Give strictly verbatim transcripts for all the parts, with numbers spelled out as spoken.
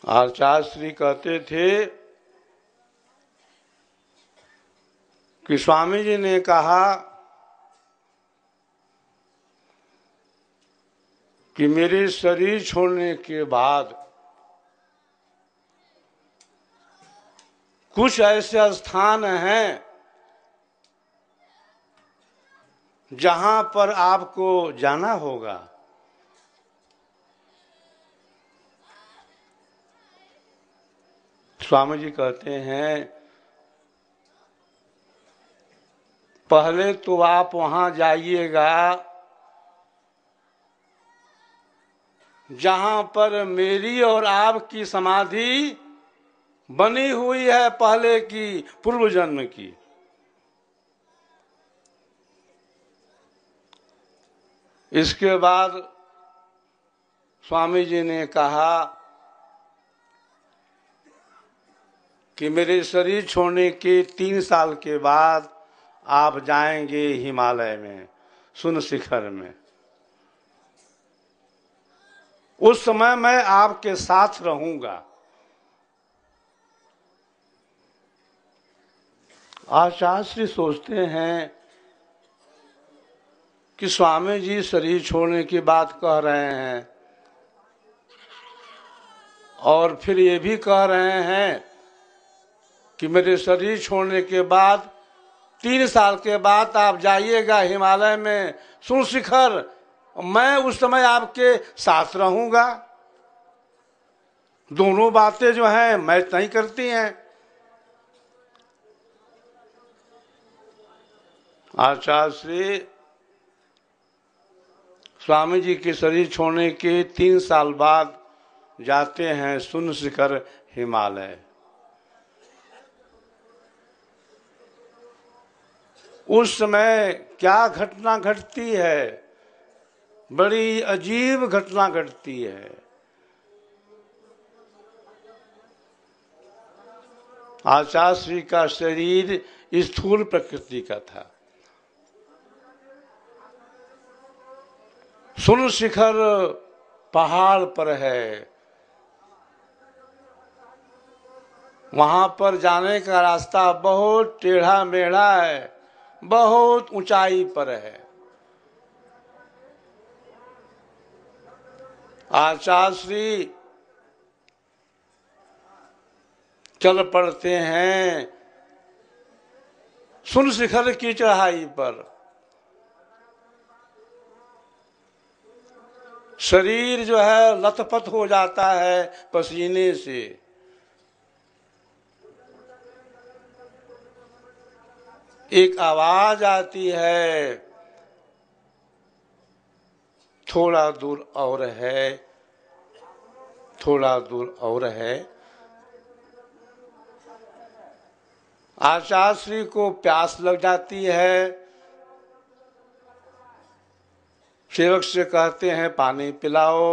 आचार्य श्री कहते थे कि स्वामी जी ने कहा कि मेरे शरीर छोड़ने के बाद कुछ ऐसे स्थान हैं जहां पर आपको जाना होगा। स्वामी जी कहते हैं पहले तो आप वहां जाइएगा जहां पर मेरी और आपकी समाधि बनी हुई है, पहले की, पूर्व जन्म की। इसके बाद स्वामी जी ने कहा कि मेरे शरीर छोड़ने के तीन साल के बाद आप जाएंगे हिमालय में, सुन शिखर में। उस समय मैं आपके साथ रहूंगा। आचार्य श्री सोचते हैं कि स्वामी जी शरीर छोड़ने की बात कह रहे हैं और फिर ये भी कह रहे हैं कि मेरे शरीर छोड़ने के बाद तीन साल के बाद आप जाइएगा हिमालय में, सुन शिखर, मैं उस समय आपके साथ रहूंगा। दोनों बातें जो हैं मैच नहीं करती हैं। आचार्य श्री स्वामी जी के शरीर छोड़ने के तीन साल बाद जाते हैं सुन शिखर हिमालय। उस समय क्या घटना घटती है, बड़ी अजीब घटना घटती है। आचार्य श्री का शरीर स्थूल प्रकृति का था। सुन शिखर पहाड़ पर है, वहां पर जाने का रास्ता बहुत टेढ़ा मेढ़ा है, बहुत ऊंचाई पर है। आचार्य श्री चल पड़ते हैं सुन शिखर की चढ़ाई पर। शरीर जो है लथपथ हो जाता है पसीने से। एक आवाज आती है, थोड़ा दूर और है, थोड़ा दूर और है। आचार्य श्री को प्यास लग जाती है। सेवक से कहते हैं पानी पिलाओ।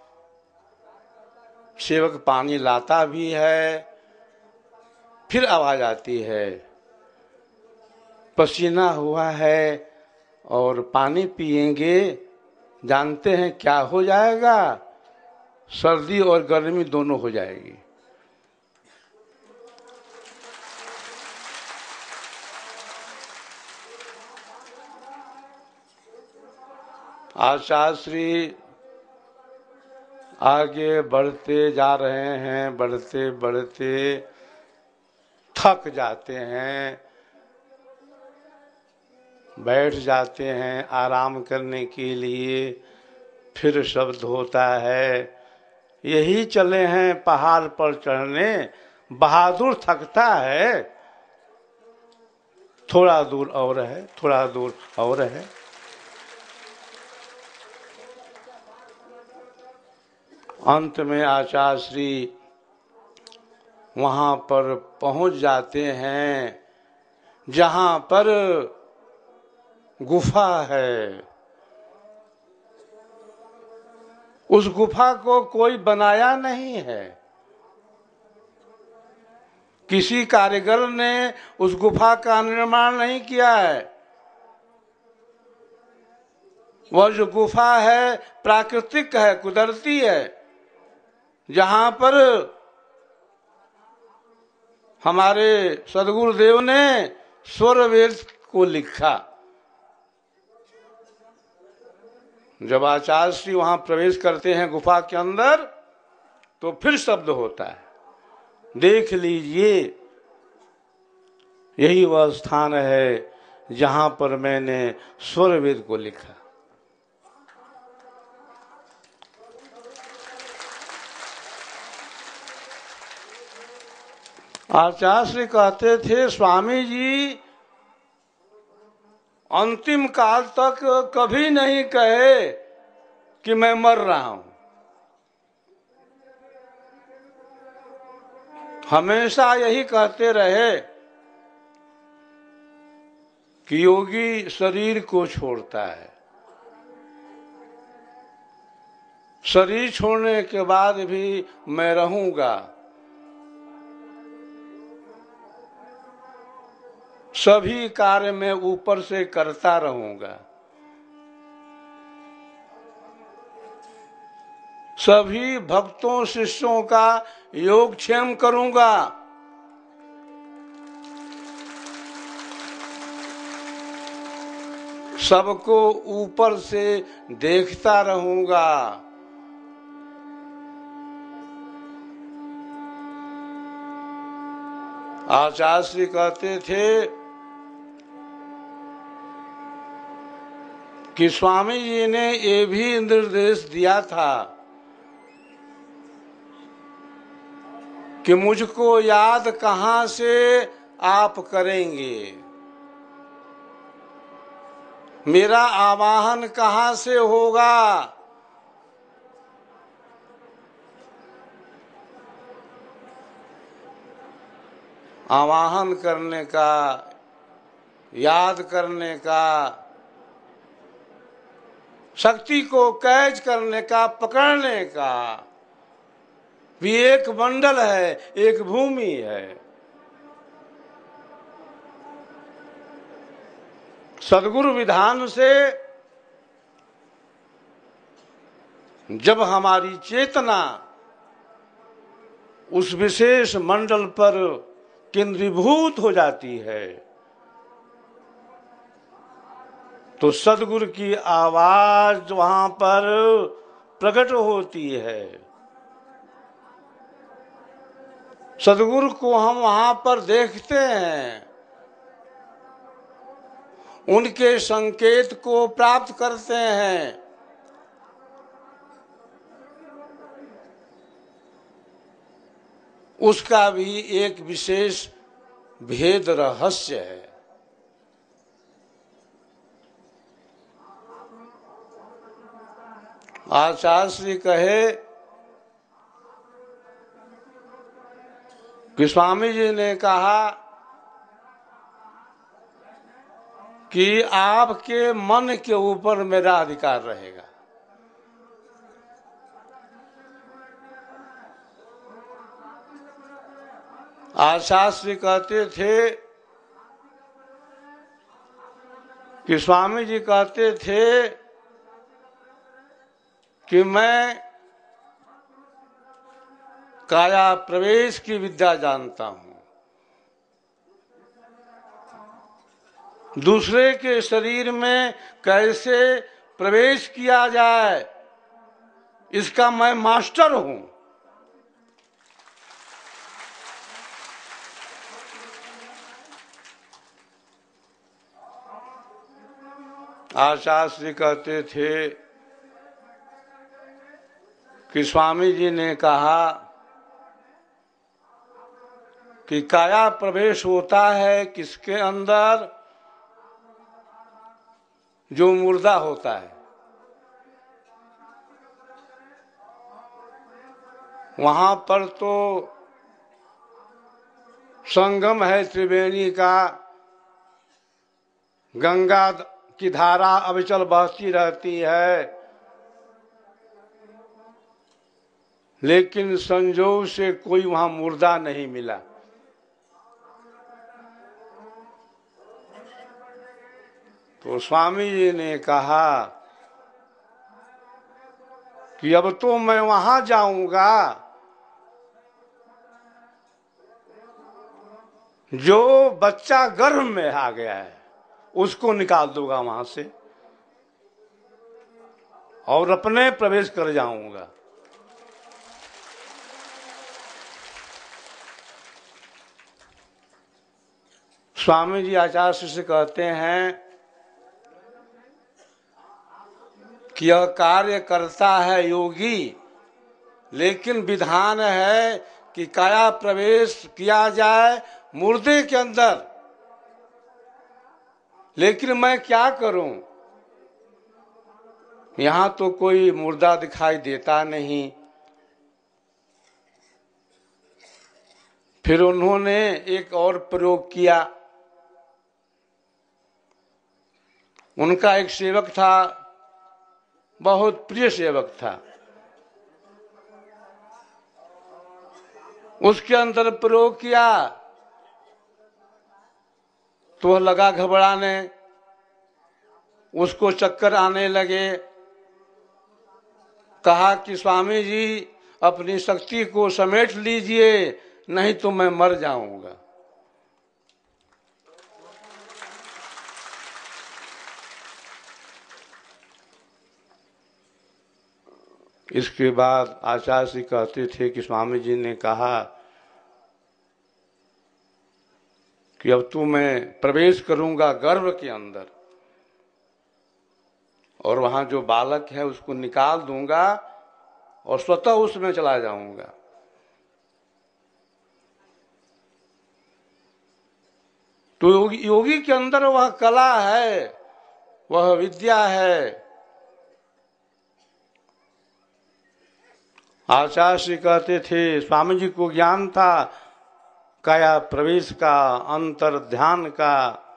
सेवक पानी लाता भी है। फिर आवाज आती है, पसीना हुआ है और पानी पिएंगे, जानते हैं क्या हो जाएगा? सर्दी और गर्मी दोनों हो जाएगी। आचार्य श्री आगे बढ़ते जा रहे हैं, बढ़ते बढ़ते थक जाते हैं, बैठ जाते हैं आराम करने के लिए। फिर शब्द होता है, यही चले हैं पहाड़ पर चढ़ने, बहादुर थकता है, थोड़ा दूर और है, थोड़ा दूर और है। अंत में आचार्य श्री वहां पर पहुंच जाते हैं जहां पर गुफा है। उस गुफा को कोई बनाया नहीं है, किसी कारीगर ने उस गुफा का निर्माण नहीं किया है। वह जो गुफा है प्राकृतिक है, कुदरती है, जहां पर हमारे सदगुरुदेव ने स्वर वेद को लिखा। जब आचार्य श्री वहां प्रवेश करते हैं गुफा के अंदर, तो फिर शब्द होता है, देख लीजिए यही वह स्थान है जहां पर मैंने स्वर वेद को लिखा। आचार्य श्री कहते थे, स्वामी जी अंतिम काल तक कभी नहीं कहे कि मैं मर रहा हूं, हमेशा यही कहते रहे कि योगी शरीर को छोड़ता है, शरीर छोड़ने के बाद भी मैं रहूंगा, सभी कार्य में ऊपर से करता रहूंगा, सभी भक्तों शिष्यों का योगक्षेम करूंगा, सबको ऊपर से देखता रहूंगा। आचार्य श्री कहते थे कि स्वामी जी ने ये भी निर्देश दिया था कि मुझको याद कहां से आप करेंगे, मेरा आवाहन कहां से होगा, आवाहन करने का, याद करने का, शक्ति को कैच करने का, पकड़ने का भी एक मंडल है, एक भूमि है। सद्गुरु विधान से जब हमारी चेतना उस विशेष मंडल पर केंद्रीभूत हो जाती है, तो सद्गुरु की आवाज वहां पर प्रकट होती है। सद्गुरु को हम वहां पर देखते हैं, उनके संकेत को प्राप्त करते हैं। उसका भी एक विशेष भेद रहस्य है। आचार्य श्री कहे कि स्वामी जी ने कहा कि आपके मन के ऊपर मेरा अधिकार रहेगा। आचार्य श्री कहते थे कि स्वामी जी कहते थे कि मैं काया प्रवेश की विद्या जानता हूं, दूसरे के शरीर में कैसे प्रवेश किया जाए इसका मैं मास्टर हूं। आचार्य श्री कहते थे कि स्वामी जी ने कहा कि काया प्रवेश होता है किसके अंदर, जो मुर्दा होता है। वहां पर तो संगम है त्रिवेणी का, गंगा की धारा अविचल बहती रहती है, लेकिन संजोग से कोई वहां मुर्दा नहीं मिला। तो स्वामी जी ने कहा कि अब तो मैं वहां जाऊंगा जो बच्चा गर्भ में आ गया है उसको निकाल दूंगा वहां से और अपने प्रवेश कर जाऊंगा। स्वामी जी आचार्य से कहते हैं कि यह कार्य करता है योगी, लेकिन विधान है कि काया प्रवेश किया जाए मुर्दे के अंदर। लेकिन मैं क्या करूं, यहां तो कोई मुर्दा दिखाई देता नहीं। फिर उन्होंने एक और प्रयोग किया। उनका एक सेवक था, बहुत प्रिय सेवक था, उसके अंदर प्रयोग किया तो वह लगा घबराने, उसको चक्कर आने लगे। कहा कि स्वामी जी अपनी शक्ति को समेट लीजिए, नहीं तो मैं मर जाऊंगा। इसके बाद आचार्य जी कहते थे कि स्वामी जी ने कहा कि अब तो मैं प्रवेश करूंगा गर्भ के अंदर और वहां जो बालक है उसको निकाल दूंगा और स्वतः उसमें चला जाऊंगा। तो योगी, योगी के अंदर वह कला है, वह विद्या है। आचार्य जी कहते थे स्वामी जी को ज्ञान था काया प्रवेश का, अंतर ध्यान का।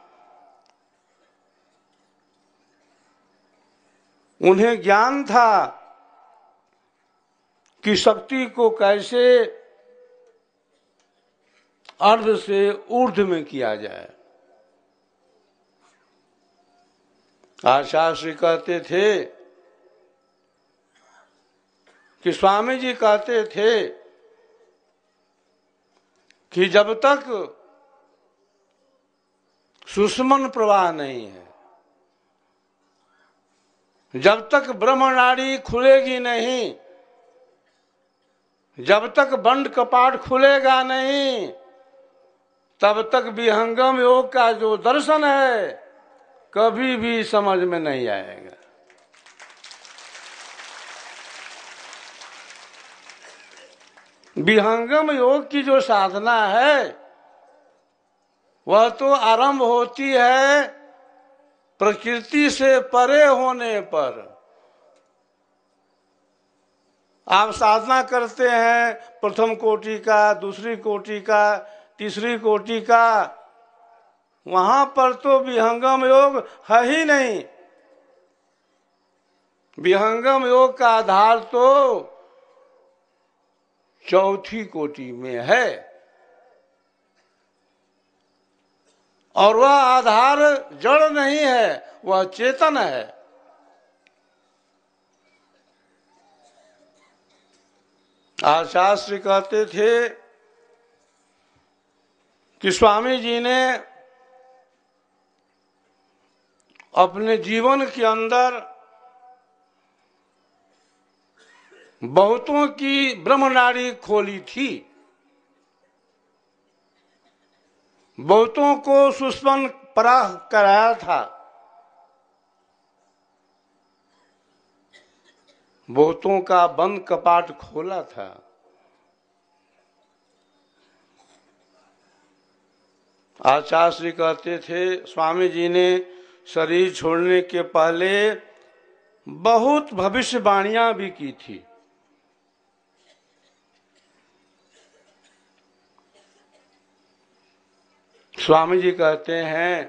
उन्हें ज्ञान था कि शक्ति को कैसे अर्ध से ऊर्ध्व में किया जाए। आचार्य जी कहते थे कि स्वामी जी कहते थे कि जब तक सुषुम्न प्रवाह नहीं है, जब तक ब्रह्मनाड़ी खुलेगी नहीं, जब तक बंड कपाट खुलेगा नहीं, तब तक विहंगम योग का जो दर्शन है कभी भी समझ में नहीं आएगा। विहंगम योग की जो साधना है वह तो आरंभ होती है प्रकृति से परे होने पर। आप साधना करते हैं प्रथम कोटि का, दूसरी कोटि का, तीसरी कोटि का, वहां पर तो विहंगम योग है ही नहीं। विहंगम योग का आधार तो चौथी कोटि में है और वह आधार जड़ नहीं है, वह चेतन है। आचार्य कहते थे कि स्वामी जी ने अपने जीवन के अंदर बहुतों की ब्रह्मनाड़ी खोली थी, बहुतों को सुषुम्न पराह कराया था, बहुतों का बंद कपाट खोला था। आचार्य जी कहते थे स्वामी जी ने शरीर छोड़ने के पहले बहुत भविष्यवाणियां भी की थी। स्वामी जी कहते हैं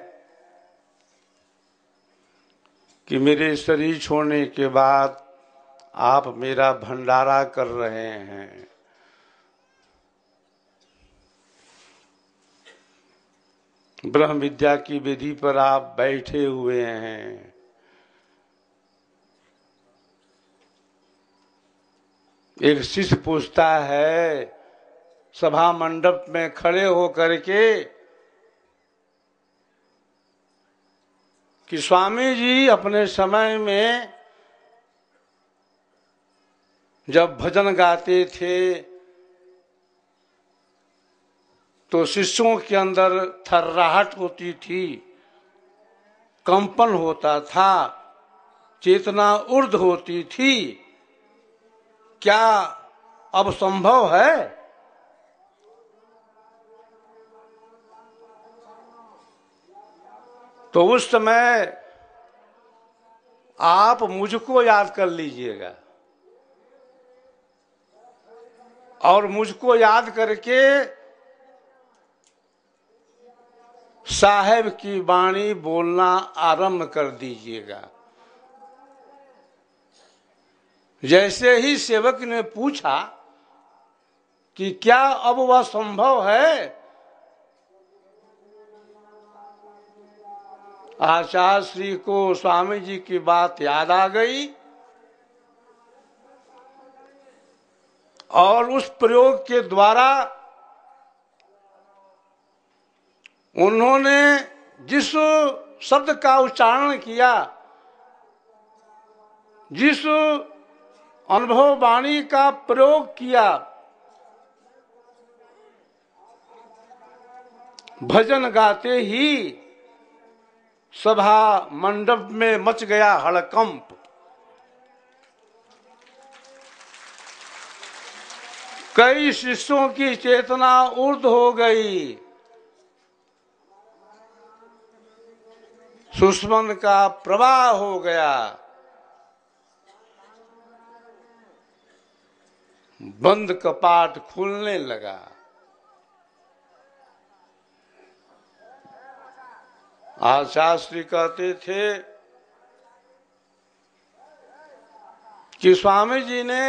कि मेरे शरीर छोड़ने के बाद आप मेरा भंडारा कर रहे हैं। ब्रह्म विद्या की विधि पर आप बैठे हुए हैं। एक शिष्य पूछता है सभा मंडप में खड़े हो करके कि स्वामी जी अपने समय में जब भजन गाते थे तो शिष्यों के अंदर थर्राहट होती थी, कंपन होता था, चेतना ऊर्ध्व होती थी। क्या अब संभव है? तो उस समय आप मुझको याद कर लीजिएगा और मुझको याद करके साहेब की वाणी बोलना आरंभ कर दीजिएगा। जैसे ही सेवक ने पूछा कि क्या अब वह संभव है, आचार्य श्री को स्वामी जी की बात याद आ गई और उस प्रयोग के द्वारा उन्होंने जिस शब्द का उच्चारण किया, जिस अनुभव वाणी का प्रयोग किया, भजन गाते ही सभा मंडप में मच गया हड़कंप। कई शिष्यों की चेतना ऊर्ध्व हो गई, सुषमन का प्रवाह हो गया, बंद कपाट खुलने लगा। आचार्य श्री कहते थे कि स्वामी जी ने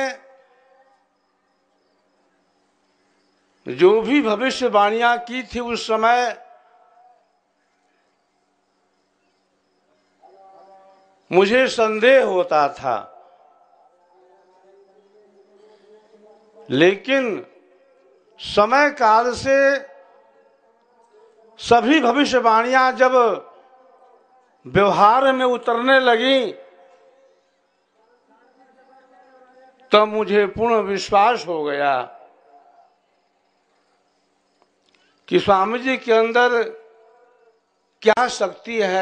जो भी भविष्यवाणियां की थी उस समय मुझे संदेह होता था, लेकिन समय काल से सभी भविष्यवाणियां जब व्यवहार में उतरने लगी तब मुझे पूर्ण विश्वास हो गया कि स्वामी जी के अंदर क्या शक्ति है।